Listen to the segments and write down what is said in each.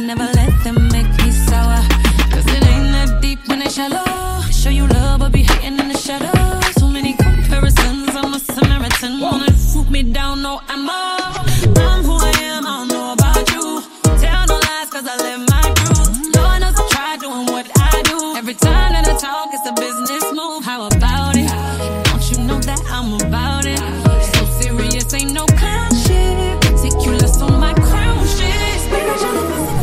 never let them make me sour. Cause it ain't that deep when they shallow. Show you love, but be hating in the shadows. So many comparisons, I'm a Samaritan. Wanna swoop me down, no ammo. I'm who I am, I don't know about you. Tell no lies, cause I live my truth. Lord knows I try doing what I do. Every time that I talk, it's a business move. How about it? Don't you know that I'm about it? So serious, ain't no clown shit. Meticulous on my crown shit. Spiritual,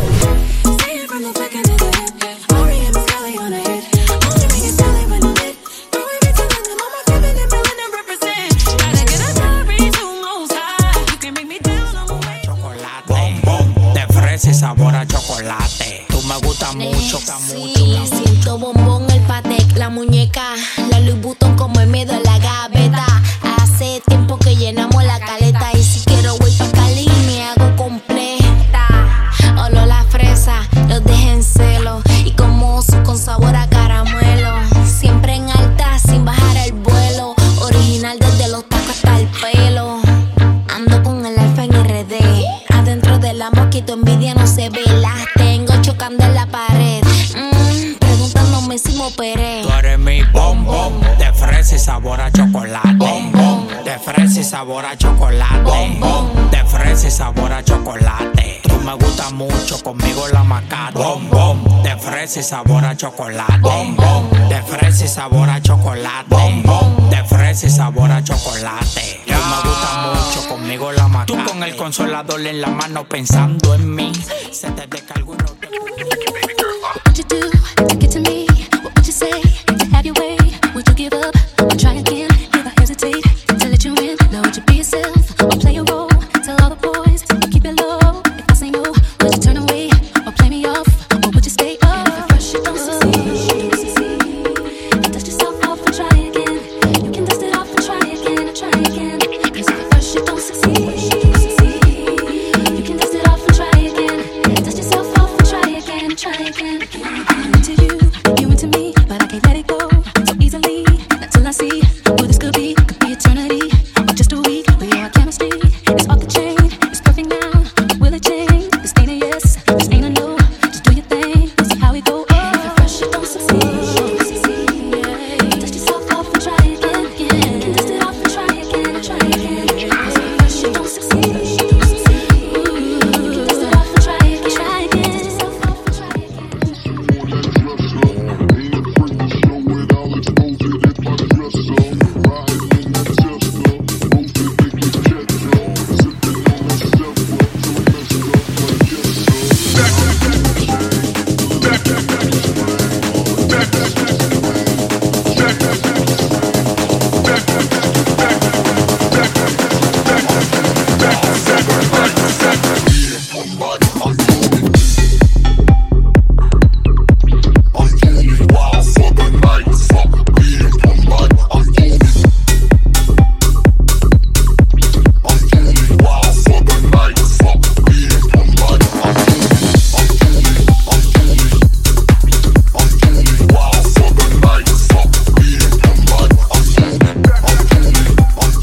see it from the back end of the hip. R.E.M. is Kelly on the hit. Only make it silly when I'm lit. Throw it back to London, on my feminine feeling to represent. Gotta get a glory to most high. You can make me down on my way. Chocolate, bom, bom, de fresa y sabor a chocolate. Tú me gusta mucho, sí, siento bombón, el Patek, la muñeca, la Louis Vuitton como el miedo en la gaveta. Hace tiempo que llenamos la caleta y si quiero voy pa' Cali me hago completa. Olor la fresa, los dejen en celo y como oso con sabor a caramelo. Siempre en alta sin bajar el vuelo, original desde los tacos hasta el pelo. Ando con el alfa en RD, adentro de la mosquito envidia no se ve. Las tengo chocando en la pared, preguntándome si me operé. tú eres mi bombón, de fresa y sabor a chocolate. Bombón, de fresa y sabor a chocolate. Bombón, de fresa y sabor a chocolate. Tú me gusta mucho, conmigo la macata. Bombón, de fresa y sabor a chocolate. Bombón, de fresa y sabor a chocolate. Bombón, de fresa y sabor a chocolate. Tú me gusta mucho, conmigo la macata. Tú con el consolador en la mano pensando en mí. Se te descargó y no te... What would you do to get to me? What would you say to have your way? Would you give up or try again? Never hesitate to let you in. Now would you be yourself or play a role? Tell all the boys to keep it low. If I say no, would you turn away or play me off? Or would you stay up? And if at first you don't succeed, you dust yourself off and try again. You can dust it off and try again and try again. 'Cause if at first you don't succeed, you can dust it off and try again. Dust yourself off and try again and try again. I'm into you into me, but I can't let it go so easily. Not till I see what this could be eternity or just a week. But your chemistry is off the chain. It's perfect now. Will it change? This ain't a yes, this ain't a no. Just do your thing, see how it go. If at first you don't succeed, dust yourself off and try again. Dust it off and try again and try again. 'Cause if at first you don't succeed, you can dust it off and try again. Try again. Dust yourself off and try again.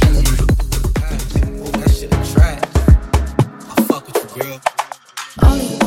Only